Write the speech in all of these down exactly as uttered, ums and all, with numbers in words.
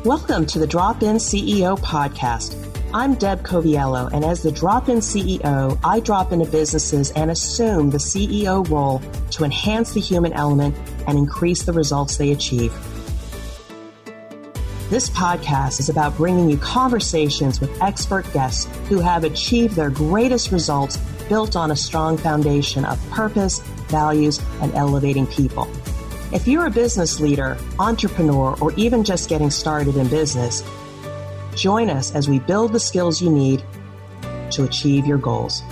Welcome to the Drop-In C E O podcast. I'm Deb Coviello, and as the Drop-In C E O, I drop into businesses and assume the C E O role to enhance the human element and increase the results they achieve. This podcast is about bringing you conversations with expert guests who have achieved their greatest results built on a strong foundation of purpose, values, and elevating people. If you're a business leader, entrepreneur, or even just getting started in business, join us as we build the skills you need to achieve your goals.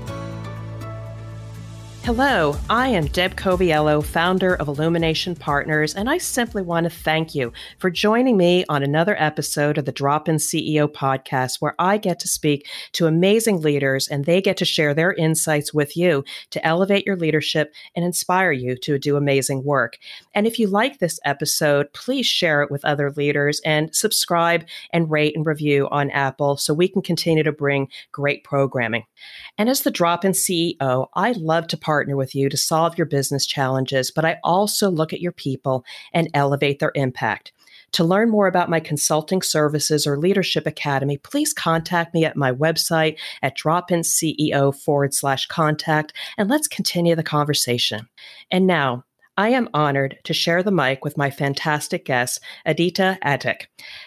Hello, I am Deb Coviello, founder of Illumination Partners, and I simply want to thank you for joining me on another episode of the Drop-In C E O podcast, where I get to speak to amazing leaders and they get to share their insights with you to elevate your leadership and inspire you to do amazing work. And if you like this episode, please share it with other leaders and subscribe and rate and review on Apple so we can continue to bring great programming. And as the Drop-In C E O, I love to partner with you to solve your business challenges, but I also look at your people and elevate their impact. To learn more about my consulting services or leadership academy, please contact me at my website at dropinceo forward slash contact, and let's continue the conversation. And now, I am honored to share the mic with my fantastic guest, Adita Atik.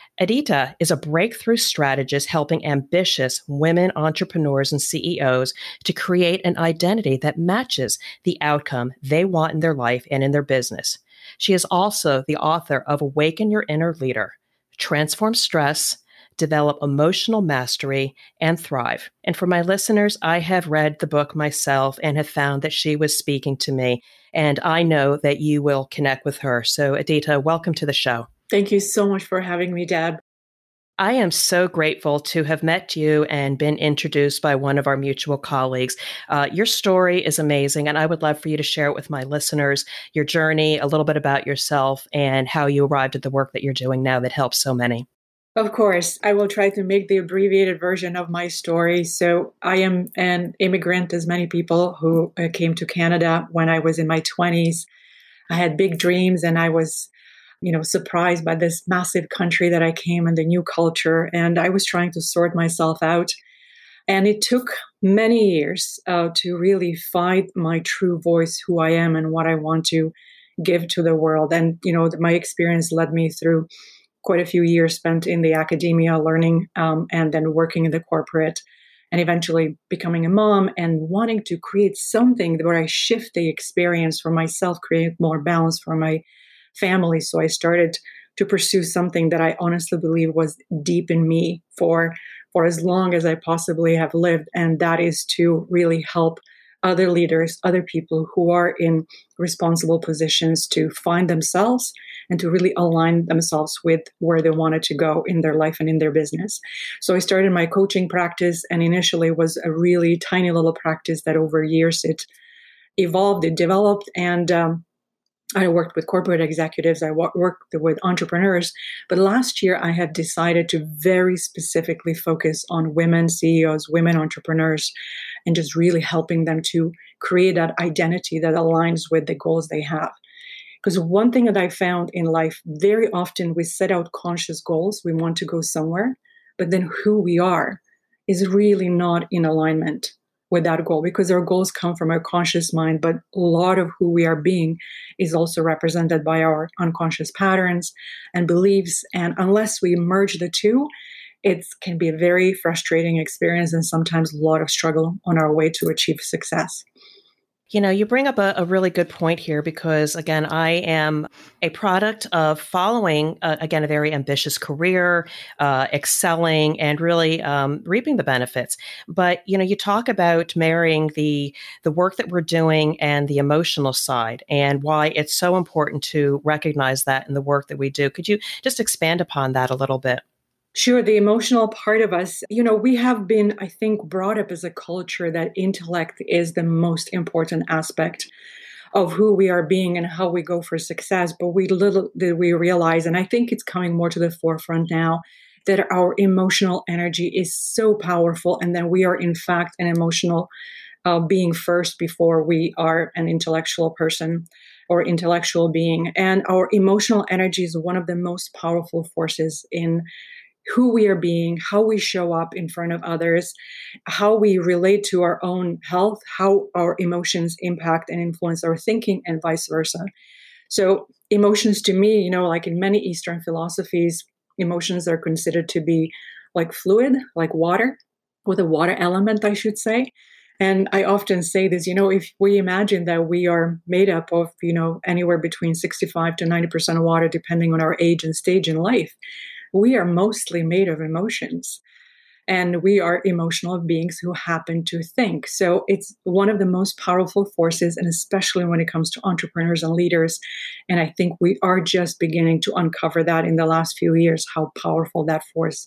Adita is a breakthrough strategist helping ambitious women entrepreneurs and C E Os to create an identity that matches the outcome they want in their life and in their business. She is also the author of Awaken Your Inner Leader, Transform Stress, Develop Emotional Mastery, and Thrive. And for my listeners, I have read the book myself and have found that she was speaking to me, and I know that you will connect with her. So Adita, welcome to the show. Thank you so much for having me, Deb. I am so grateful to have met you and been introduced by one of our mutual colleagues. Uh, your story is amazing, and I would love for you to share it with my listeners, your journey, a little bit about yourself, and how you arrived at the work that you're doing now that helps so many. Of course, I will try to make the abbreviated version of my story. So I am an immigrant, as many people who uh, came to Canada when I was in my twenties. I had big dreams, and I was you know, surprised by this massive country that I came and the new culture. And I was trying to sort myself out. And it took many years uh, to really find my true voice, who I am and what I want to give to the world. And, you know, my experience led me through quite a few years spent in the academia learning um, and then working in the corporate and eventually becoming a mom and wanting to create something where I shift the experience for myself, create more balance for my family. So I started to pursue something that I honestly believe was deep in me for, for as long as I possibly have lived. And that is to really help other leaders, other people who are in responsible positions to find themselves and to really align themselves with where they wanted to go in their life and in their business. So I started my coaching practice, and initially was a really tiny little practice that over years it evolved, it developed, and um, I worked with corporate executives, I worked with entrepreneurs, but last year I had decided to very specifically focus on women C E Os, women entrepreneurs, and just really helping them to create that identity that aligns with the goals they have. Because one thing that I found in life, very often we set out conscious goals, we want to go somewhere, but then who we are is really not in alignment with that goal, because our goals come from our conscious mind, but a lot of who we are being is also represented by our unconscious patterns and beliefs. And unless we merge the two, it can be a very frustrating experience and sometimes a lot of struggle on our way to achieve success. You know, you bring up a, a really good point here because, again, I am a product of following, uh, again, a very ambitious career, uh, excelling and really um, reaping the benefits. But, you know, you talk about marrying the the work that we're doing and the emotional side and why it's so important to recognize that in the work that we do. Could you just expand upon that a little bit? Sure. The emotional part of us, you know, we have been, I think, brought up as a culture that intellect is the most important aspect of who we are being and how we go for success. But we little did we realize, and I think it's coming more to the forefront now, that our emotional energy is so powerful and that we are, in fact, an emotional uh, being first before we are an intellectual person or intellectual being. And our emotional energy is one of the most powerful forces in who we are being, how we show up in front of others, how we relate to our own health, how our emotions impact and influence our thinking, and vice versa. So emotions, to me, you know, like in many Eastern philosophies, emotions are considered to be like fluid, like water, with a water element, I should say. And I often say this, you know, if we imagine that we are made up of, you know, anywhere between sixty-five to ninety percent of water, depending on our age and stage in life, we are mostly made of emotions. And we are emotional beings who happen to think. So it's one of the most powerful forces, and especially when it comes to entrepreneurs and leaders. And I think we are just beginning to uncover that in the last few years, how powerful that force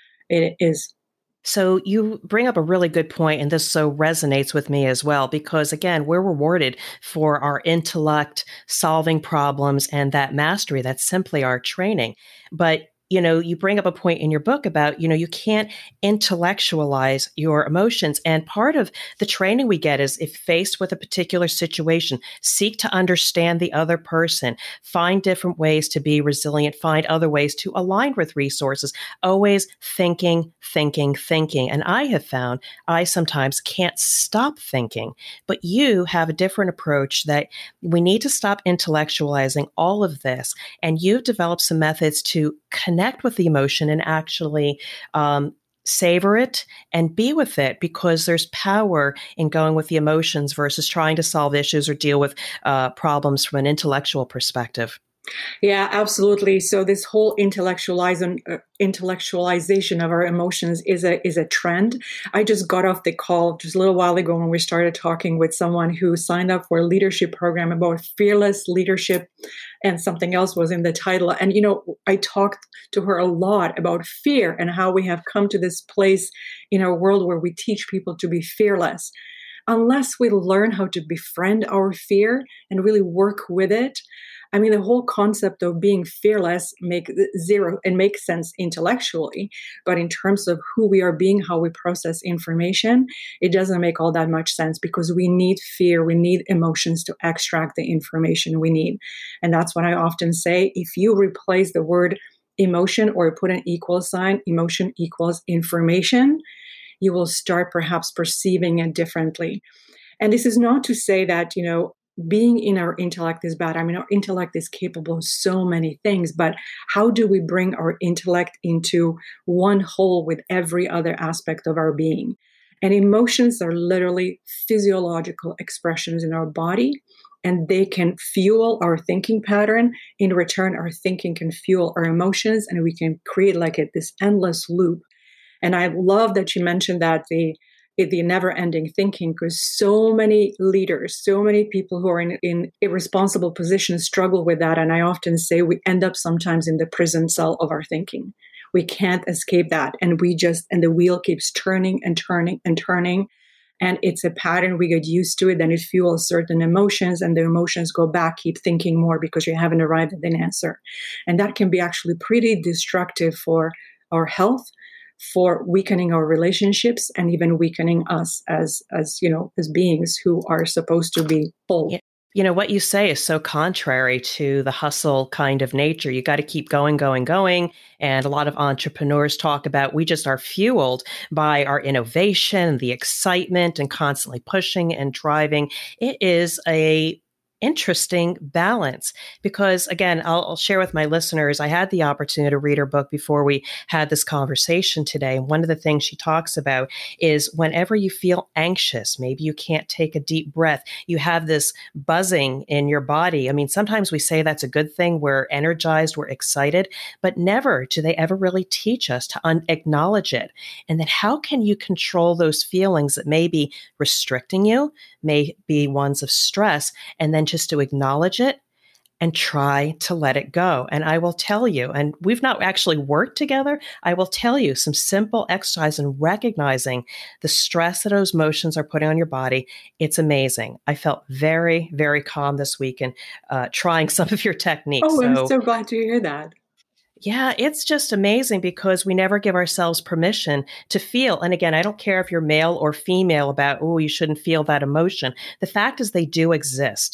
it is. So you bring up a really good point, and this so resonates with me as well, because again, we're rewarded for our intellect, solving problems, and that mastery. That's simply our training. But you know, you bring up a point in your book about, you know, you can't intellectualize your emotions. And part of the training we get is, if faced with a particular situation, seek to understand the other person, find different ways to be resilient, find other ways to align with resources, always thinking, thinking, thinking. And I have found I sometimes can't stop thinking, but you have a different approach, that we need to stop intellectualizing all of this. And you've developed some methods to connect connect with the emotion and actually um, savor it and be with it, because there's power in going with the emotions versus trying to solve issues or deal with uh, problems from an intellectual perspective. Yeah, absolutely. So this whole intellectualizing, uh, intellectualization of our emotions is a is a trend. I just got off the call just a little while ago when we started talking with someone who signed up for a leadership program about fearless leadership, and something else was in the title. And, you know, I talked to her a lot about fear and how we have come to this place in our world where we teach people to be fearless. Unless we learn how to befriend our fear and really work with it, I mean, the whole concept of being fearless make zero and makes sense intellectually, but in terms of who we are being, how we process information, it doesn't make all that much sense, because we need fear, we need emotions to extract the information we need. And that's what I often say. If you replace the word emotion or put an equal sign, emotion equals information, you will start perhaps perceiving it differently. And this is not to say that, you know, being in our intellect is bad. I mean, our intellect is capable of so many things, but how do we bring our intellect into one whole with every other aspect of our being? And emotions are literally physiological expressions in our body, and they can fuel our thinking pattern. In return, our thinking can fuel our emotions, and we can create like a, this endless loop. And I love that you mentioned that the the never-ending thinking, because so many leaders, so many people who are in, in irresponsible positions struggle with that. And I often say we end up sometimes in the prison cell of our thinking. We can't escape that. And we just, and the wheel keeps turning and turning and turning. And it's a pattern. We get used to it. Then it fuels certain emotions, and the emotions go back, keep thinking more because you haven't arrived at an answer. And that can be actually pretty destructive for our health, for weakening our relationships, and even weakening us as, as you know, as beings who are supposed to be whole. Yeah. You know, what you say is so contrary to the hustle kind of nature. You got to keep going, going, going. And a lot of entrepreneurs talk about, we just are fueled by our innovation, the excitement, and constantly pushing and driving. It is a interesting balance, because again, I'll, I'll share with my listeners, I had the opportunity to read her book before we had this conversation today. And one of the things she talks about is, whenever you feel anxious, maybe you can't take a deep breath, you have this buzzing in your body. I mean, sometimes we say that's a good thing. We're energized, we're excited, but never do they ever really teach us to un- acknowledge it. And then how can you control those feelings that may be restricting you, may be ones of stress, and then just to acknowledge it and try to let it go. And I will tell you, and we've not actually worked together, I will tell you some simple exercise in recognizing the stress that those emotions are putting on your body. It's amazing. I felt very, very calm this week in uh, trying some of your techniques. Oh, I'm so, so glad to hear that. Yeah, it's just amazing, because we never give ourselves permission to feel. And again, I don't care if you're male or female about, oh, you shouldn't feel that emotion. The fact is, they do exist.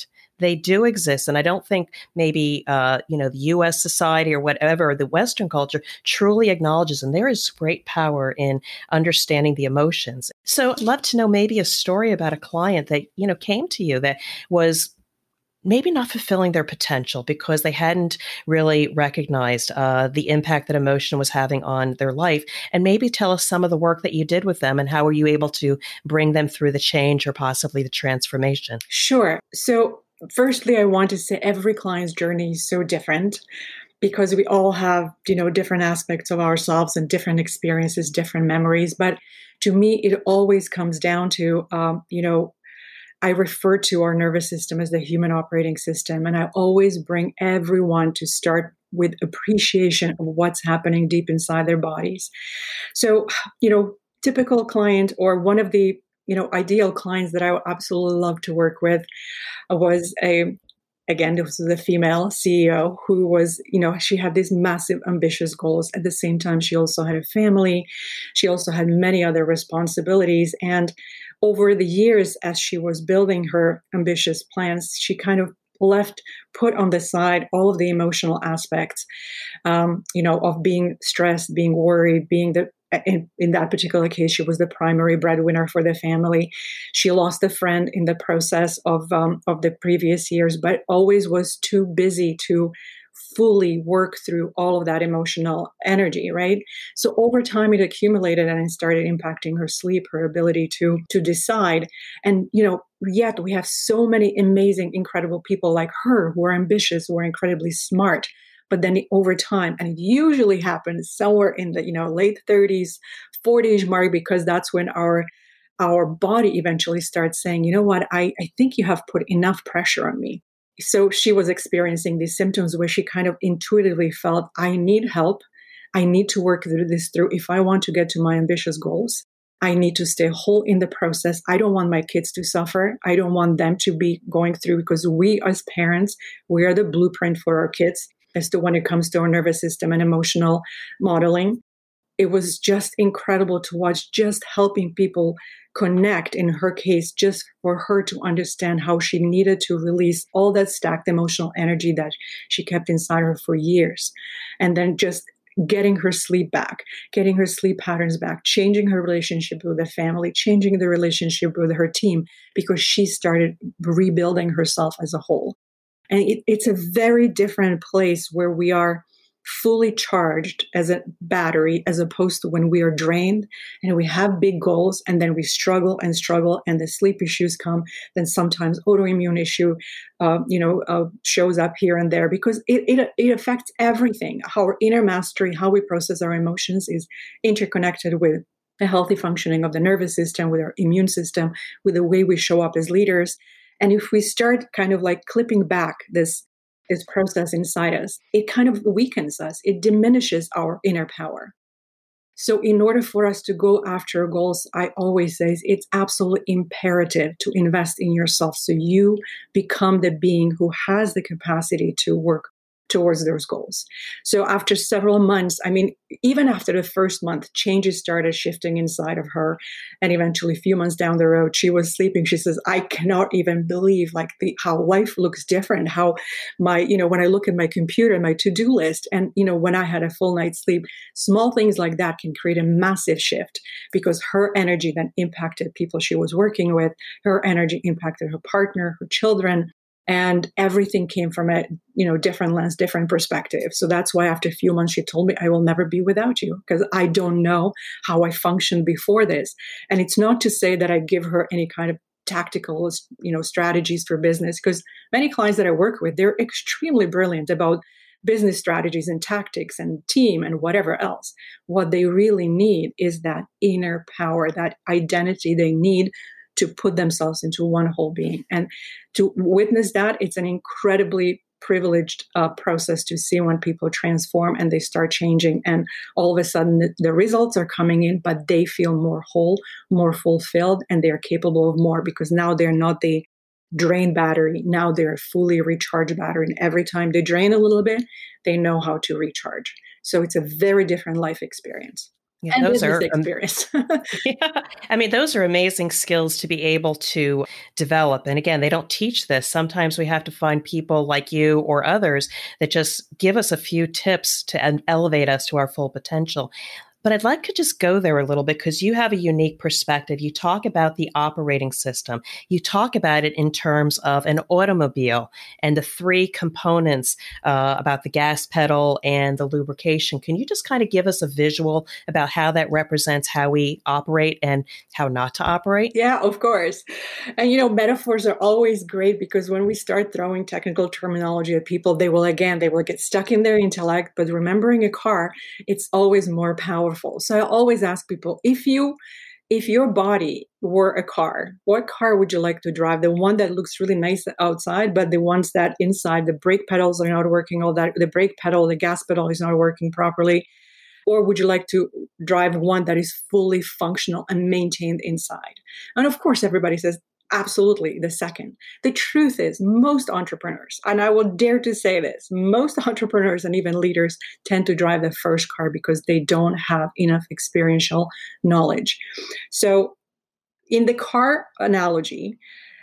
they do exist. And I don't think maybe, uh, you know, the U S society or whatever, the Western culture truly acknowledges, and there is great power in understanding the emotions. So I'd love to know maybe a story about a client that, you know, came to you that was maybe not fulfilling their potential because they hadn't really recognized uh, the impact that emotion was having on their life. And maybe tell us some of the work that you did with them and how were you able to bring them through the change or possibly the transformation? Sure. So firstly, I want to say every client's journey is so different because we all have, you know, different aspects of ourselves and different experiences, different memories. But to me, it always comes down to, um, you know, I refer to our nervous system as the human operating system. And I always bring everyone to start with appreciation of what's happening deep inside their bodies. So, you know, typical client or one of the, you know, ideal clients that I absolutely love to work with was a, again, this was a female C E O who was, you know, she had these massive, ambitious goals. At the same time, she also had a family. She also had many other responsibilities. And over the years, as she was building her ambitious plans, she kind of left, put on the side all of the emotional aspects, um, you know, of being stressed, being worried, being the, in, in that particular case, she was the primary breadwinner for the family. She lost a friend in the process of, um, of the previous years, but always was too busy to fully work through all of that emotional energy, right? So over time, it accumulated and it started impacting her sleep, her ability to to decide. And, you know, yet we have so many amazing, incredible people like her who are ambitious, who are incredibly smart. But then over time, and it usually happens somewhere in the, you know, late thirties, forties mark, because that's when our our body eventually starts saying, you know what, I, I think you have put enough pressure on me. So she was experiencing these symptoms where she kind of intuitively felt, I need help. I need to work through this through if I want to get to my ambitious goals. I need to stay whole in the process. I don't want my kids to suffer. I don't want them to be going through, because we as parents, we are the blueprint for our kids as to when it comes to our nervous system and emotional modeling. It was just incredible to watch, just helping people connect, in her case, just for her to understand how she needed to release all that stacked emotional energy that she kept inside her for years. And then just getting her sleep back, getting her sleep patterns back, changing her relationship with the family, changing the relationship with her team, because she started rebuilding herself as a whole. And it, it's a very different place where we are fully charged as a battery, as opposed to when we are drained and we have big goals and then we struggle and struggle and the sleep issues come. Then sometimes autoimmune issue, uh, you know, uh, shows up here and there, because it, it it affects everything. Our inner mastery, how we process our emotions, is interconnected with the healthy functioning of the nervous system, with our immune system, with the way we show up as leaders. And if we start kind of like clipping back this this process inside us, it kind of weakens us. It diminishes our inner power. So in order for us to go after goals, I always say it's absolutely imperative to invest in yourself so you become the being who has the capacity to work towards those goals. So after several months, I mean, even after the first month, changes started shifting inside of her. And eventually a few months down the road, she was sleeping. She says, I cannot even believe like the, how life looks different, how my, you know, when I look at my computer, my to-do list, and, you know, when I had a full night's sleep, small things like that can create a massive shift, because her energy then impacted people she was working with. Her energy impacted her partner, her children. And everything came from a, you know, different lens, different perspective. So that's why after a few months, she told me, I will never be without you, because I don't know how I functioned before this. And it's not to say that I give her any kind of tactical, you know, strategies for business, because many clients that I work with, they're extremely brilliant about business strategies and tactics and team and whatever else. What they really need is that inner power, that identity they need to put themselves into one whole being. And to witness that, it's an incredibly privileged uh, process to see when people transform and they start changing. And all of a sudden, the, the results are coming in, but they feel more whole, more fulfilled, and they're capable of more, because now they're not the drained battery. Now they're a fully recharged battery. And every time they drain a little bit, they know how to recharge. So it's a very different life experience. Yeah, and those business are um, experience. yeah. I mean, those are amazing skills to be able to develop. And again, they don't teach this. Sometimes we have to find people like you or others that just give us a few tips to en- elevate us to our full potential. But I'd like to just go there a little bit because you have a unique perspective. You talk about the operating system. You talk about it in terms of an automobile and the three components uh, about the gas pedal and the lubrication. Can you just kind of give us a visual about how that represents how we operate and how not to operate? Yeah, of course. And you know, metaphors are always great because when we start throwing technical terminology at people, they will again, they will get stuck in their intellect. But remembering a car, it's always more powerful. So I always ask people, if you if your body were a car, what car would you like to drive? The one that looks really nice outside, but the ones that inside the brake pedals are not working, all that the brake pedal, the gas pedal is not working properly. Or would you like to drive one that is fully functional and maintained inside? And of course, everybody says, absolutely, the second. The truth is, most entrepreneurs, and I will dare to say this, most entrepreneurs and even leaders tend to drive the first car because they don't have enough experiential knowledge. So in the car analogy,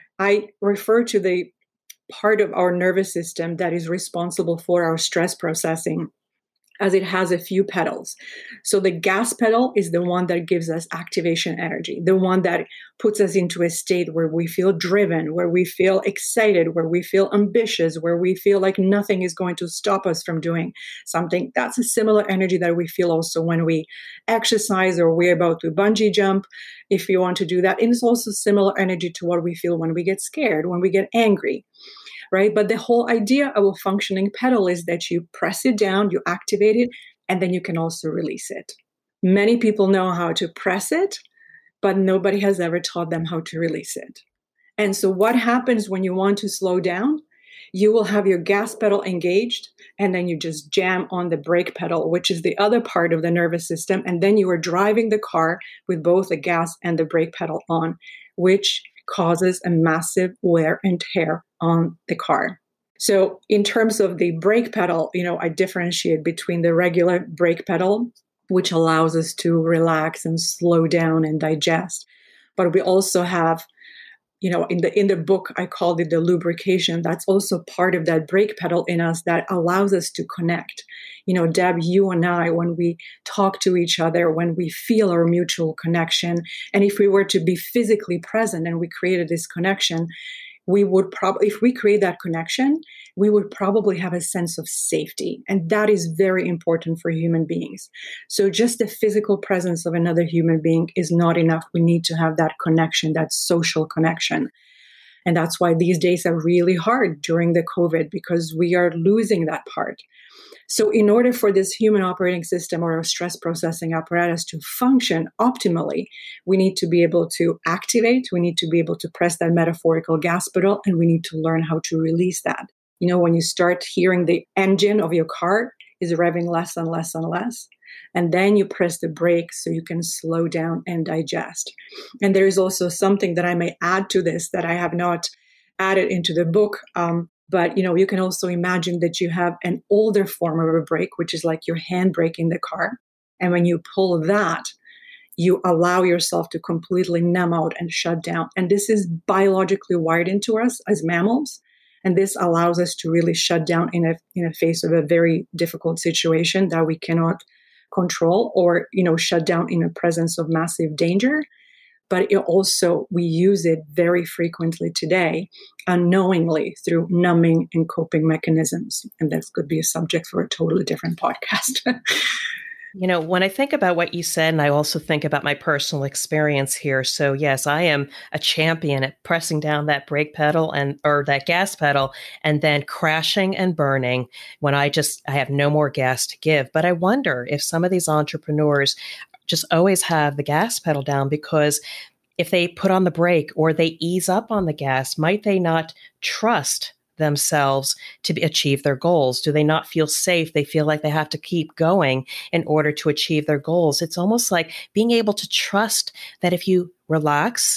I refer to the part of our nervous system that is responsible for our stress processing, as it has a few pedals. So the gas pedal is the one that gives us activation energy, the one that puts us into a state where we feel driven, where we feel excited, where we feel ambitious, where we feel like nothing is going to stop us from doing something. That's a similar energy that we feel also when we exercise or we're about to bungee jump, if you want to do that. And it's also similar energy to what we feel when we get scared, when we get angry. Right? But the whole idea of a functioning pedal is that you press it down, you activate it, and then you can also release it. Many people know how to press it, but nobody has ever taught them how to release it. And so what happens when you want to slow down? You will have your gas pedal engaged, and then you just jam on the brake pedal, which is the other part of the nervous system. And then you are driving the car with both the gas and the brake pedal on, which causes a massive wear and tear on the car. So in terms of the brake pedal, you know, I differentiate between the regular brake pedal, which allows us to relax and slow down and digest. But we also have, you know, in the in the book, I called it the lubrication. That's also part of that brake pedal in us that allows us to connect. You know, Deb, you and I, when we talk to each other, when we feel our mutual connection, and if we were to be physically present and we created this connection, we would probably, if we create that connection, we would probably have a sense of safety. And that is very important for human beings. So just the physical presence of another human being is not enough. We need to have that connection, that social connection. And that's why these days are really hard during the COVID, because we are losing that part. So in order for this human operating system or a stress processing apparatus to function optimally, we need to be able to activate, we need to be able to press that metaphorical gas pedal, and we need to learn how to release that. You know, when you start hearing the engine of your car is revving less and less and less, and then you press the brake so you can slow down and digest. And there is also something that I may add to this that I have not added into the book. Um, But, you know, you can also imagine that you have an older form of a brake, which is like your handbrake in the car. And when you pull that, you allow yourself to completely numb out and shut down. And this is biologically wired into us as mammals. And this allows us to really shut down in a in a face of a very difficult situation that we cannot control, or, you know, shut down in the presence of massive danger. But it also, we use it very frequently today, unknowingly, through numbing and coping mechanisms. And that could be a subject for a totally different podcast. You know, when I think about what you said, and I also think about my personal experience here. So yes, I am a champion at pressing down that brake pedal and, or that gas pedal, and then crashing and burning when I just, I have no more gas to give. But I wonder if some of these entrepreneurs just always have the gas pedal down, because if they put on the brake or they ease up on the gas, might they not trust themselves to be, achieve their goals? Do they not feel safe? They feel like they have to keep going in order to achieve their goals. It's almost like being able to trust that if you relax,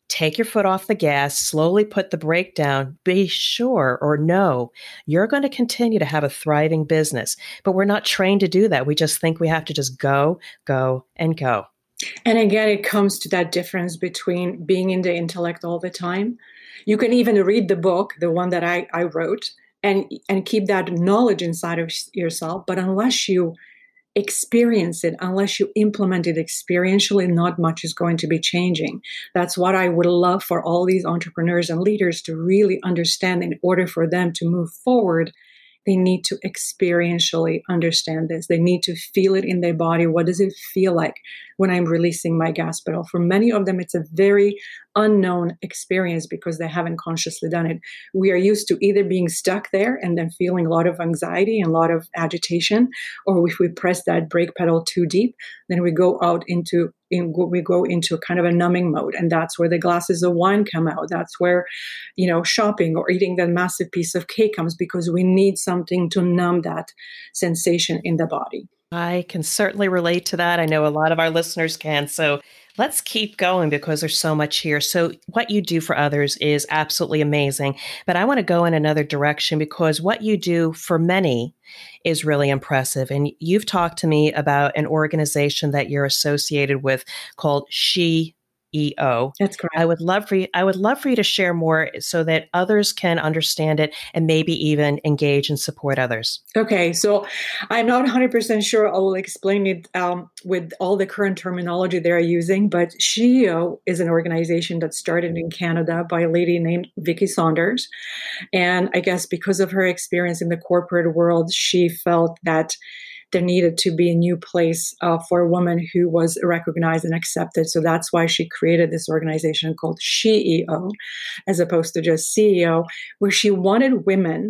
take your foot off the gas, slowly put the brake down, be sure or know you're going to continue to have a thriving business. But we're not trained to do that. We just think we have to just go, go, and go. And again, it comes to that difference between being in the intellect all the time. You can even read the book, the one that I, I wrote, and, and keep that knowledge inside of yourself. But unless you experience it, unless you implement it experientially, not much is going to be changing. That's what I would love for all these entrepreneurs and leaders to really understand. In order for them to move forward, they need to experientially understand this. They need to feel it in their body. What does it feel like when I'm releasing my gas pedal? For many of them, it's a very unknown experience because they haven't consciously done it. We are used to either being stuck there and then feeling a lot of anxiety and a lot of agitation, or if we press that brake pedal too deep, then we go out into in, we go into kind of a numbing mode, and that's where the glasses of wine come out. That's where, you know, shopping or eating that massive piece of cake comes, because we need something to numb that sensation in the body. I can certainly relate to that. I know a lot of our listeners can. So let's keep going because there's so much here. So what you do for others is absolutely amazing. But I want to go in another direction because what you do for many is really impressive. And you've talked to me about an organization that you're associated with called She E O. That's correct. I would love for you, I would love for you to share more so that others can understand it and maybe even engage and support others. Okay, so I'm not one hundred percent sure I will explain it um, with all the current terminology they're using, but She E O is an organization that started in Canada by a lady named Vicki Saunders. And I guess because of her experience in the corporate world, she felt that there needed to be a new place uh, for a woman who was recognized and accepted. So that's why she created this organization called She E O, as opposed to just C E O, where she wanted women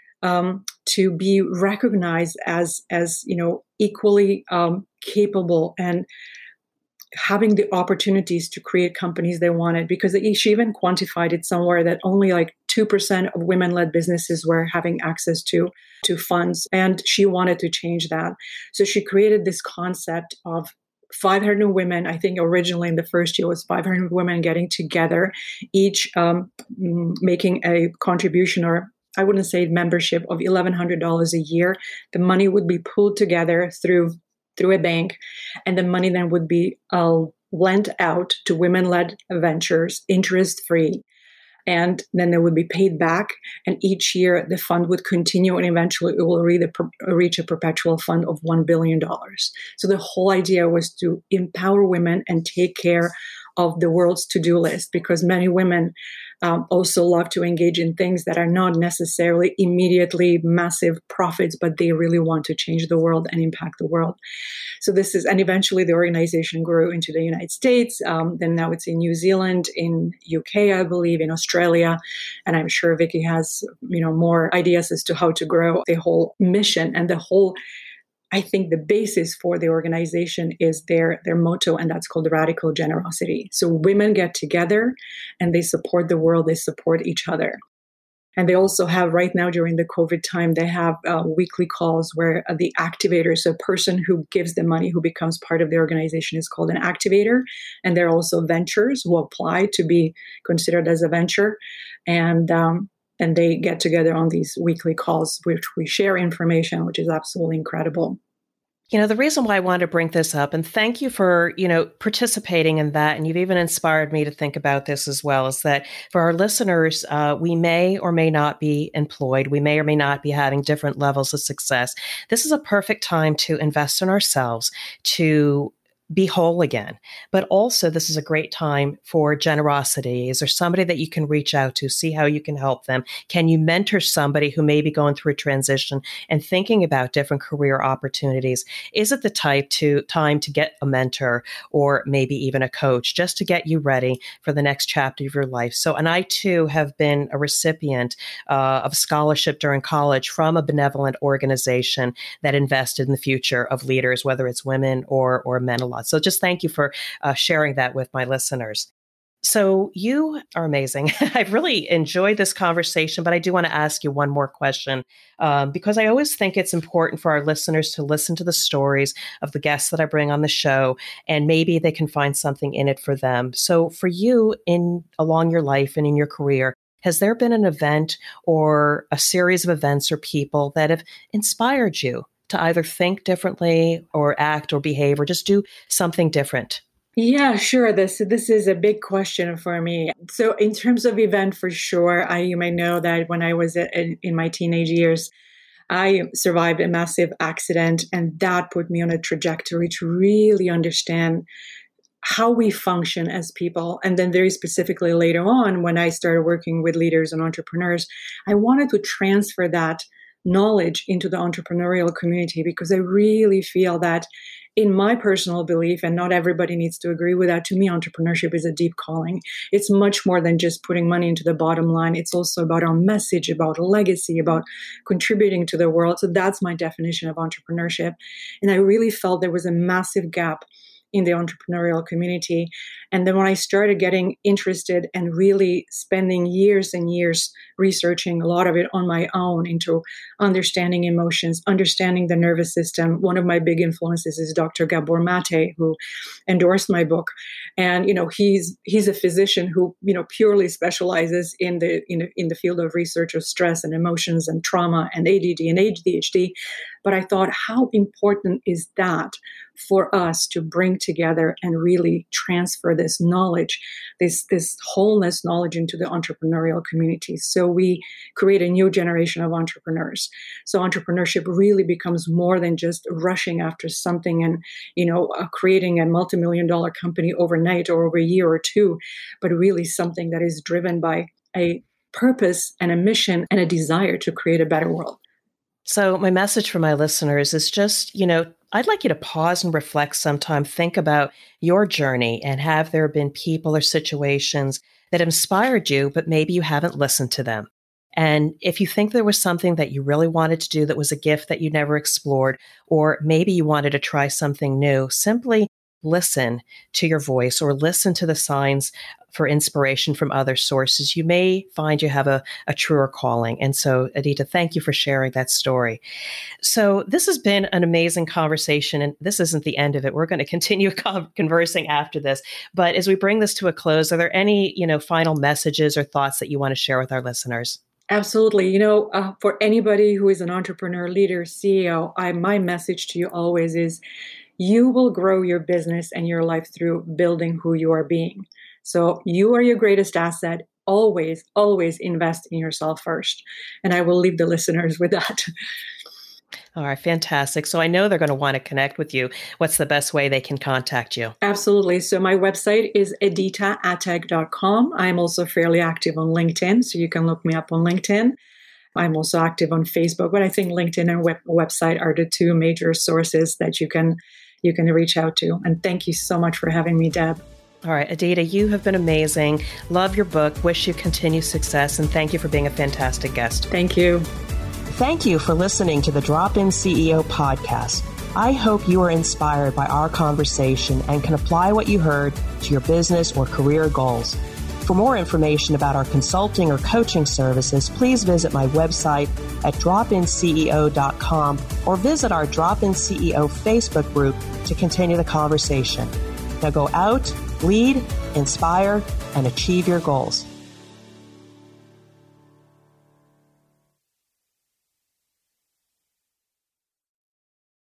um, to be recognized as, as you know, equally um, capable and having the opportunities to create companies they wanted, because she even quantified it somewhere that only like two percent of women-led businesses were having access to, to funds. And she wanted to change that. So she created this concept of five hundred women. I think originally in the first year was five hundred women getting together, each um, making a contribution, or I wouldn't say membership, of eleven hundred dollars a year. The money would be pulled together through through a bank, and the money then would be uh, lent out to women-led ventures, interest-free. And then they would be paid back. And each year the fund would continue, and eventually it will reach a perpetual fund of one billion dollars. So the whole idea was to empower women and take care of the world's to-do list, because many women um, also love to engage in things that are not necessarily immediately massive profits, but they really want to change the world and impact the world. So this is, and eventually the organization grew into the United States. Um, then now it's in New Zealand, in U K, I believe, in Australia. And I'm sure Vicki has, you know, more ideas as to how to grow the whole mission and the whole. I think the basis for the organization is their, their motto, and that's called radical generosity. So women get together and they support the world, they support each other. And they also have, right now during the COVID time, they have uh, weekly calls where uh, the activator, so a person who gives the money, who becomes part of the organization, is called an activator. And there are also ventures who apply to be considered as a venture. And um, And they get together on these weekly calls, which we share information, which is absolutely incredible. You know, the reason why I wanted to bring this up, and thank you for, you know, participating in that, and you've even inspired me to think about this as well, is that for our listeners, uh, we may or may not be employed. We may or may not be having different levels of success. This is a perfect time to invest in ourselves, to be whole again. But also, this is a great time for generosity. Is there somebody that you can reach out to, see how you can help them? Can you mentor somebody who may be going through a transition and thinking about different career opportunities? Is it the type to time to get a mentor or maybe even a coach just to get you ready for the next chapter of your life? So, and I too have been a recipient uh, of scholarship during college from a benevolent organization that invested in the future of leaders, whether it's women or, or men alike. So just thank you for uh, sharing that with my listeners. So you are amazing. I've really enjoyed this conversation, but I do want to ask you one more question um, because I always think it's important for our listeners to listen to the stories of the guests that I bring on the show, and maybe they can find something in it for them. So for you, in along your life and in your career, has there been an event or a series of events or people that have inspired you to either think differently or act or behave or just do something different? Yeah, sure. This this is a big question for me. So in terms of event, for sure, I you may know that when I was in, in my teenage years, I survived a massive accident, and that put me on a trajectory to really understand how we function as people. And then very specifically later on, when I started working with leaders and entrepreneurs, I wanted to transfer that knowledge into the entrepreneurial community, because I really feel that, in my personal belief, and not everybody needs to agree with that, to me, entrepreneurship is a deep calling. It's much more than just putting money into the bottom line. It's also about our message, about legacy, about contributing to the world. So that's my definition of entrepreneurship. And I really felt there was a massive gap in the entrepreneurial community. And then when I started getting interested and really spending years and years researching a lot of it on my own into understanding emotions, understanding the nervous system, one of my big influences is Doctor Gabor Mate, who endorsed my book. And, you know, he's he's a physician who, you know, purely specializes in the in, in the field of research of stress and emotions and trauma and A D D and A D H D. But I thought, how important is that for us to bring together and really transfer this knowledge, this, this wholeness knowledge into the entrepreneurial community, so we create a new generation of entrepreneurs. So entrepreneurship really becomes more than just rushing after something and, you know, uh, creating a multi-million dollar company overnight or over a year or two, but really something that is driven by a purpose and a mission and a desire to create a better world. So my message for my listeners is just, you know, I'd like you to pause and reflect sometime, think about your journey, and have there been people or situations that inspired you, but maybe you haven't listened to them. And if you think there was something that you really wanted to do that was a gift that you never explored, or maybe you wanted to try something new, simply listen to your voice or listen to the signs for inspiration from other sources. You may find you have a, a truer calling. And so, Aditya, thank you for sharing that story. So this has been an amazing conversation, and this isn't the end of it. We're going to continue con- conversing after this. But as we bring this to a close, are there any, you know, final messages or thoughts that you want to share with our listeners? Absolutely. You know, uh, for anybody who is an entrepreneur, leader, C E O, I, my message to you always is, you will grow your business and your life through building who you are being. So you are your greatest asset. Always, always invest in yourself first. And I will leave the listeners with that. All right, fantastic. So I know they're going to want to connect with you. What's the best way they can contact you? Absolutely. So my website is aditya ateg dot com. I'm also fairly active on LinkedIn, so you can look me up on LinkedIn. I'm also active on Facebook, but I think LinkedIn and web- website are the two major sources that you can you can reach out to. And thank you so much for having me, Deb. All right, Aditya, you have been amazing. Love your book. Wish you continued success. And thank you for being a fantastic guest. Thank you. Thank you for listening to the Drop-In C E O podcast. I hope you are inspired by our conversation and can apply what you heard to your business or career goals. For more information about our consulting or coaching services, please visit my website at drop in C E O dot com or visit our Drop-In C E O Facebook group to continue the conversation. Now go out, lead, inspire, and achieve your goals.